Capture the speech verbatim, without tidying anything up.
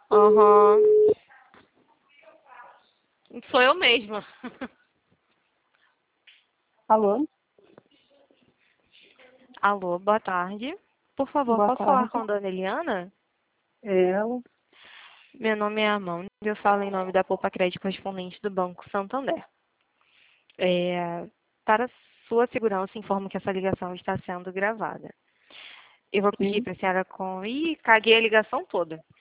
Aham. Sou eu mesma. Alô? Alô, boa tarde. Por favor, Boa posso falar tarde. com a dona Eliana? É ela? Meu nome é Amanda e eu falo em nome da Poupa Crédito correspondente do Banco Santander. É, para sua segurança, informo que essa ligação está sendo gravada. Eu vou pedir Sim. para a senhora com... Ih, caguei a ligação toda.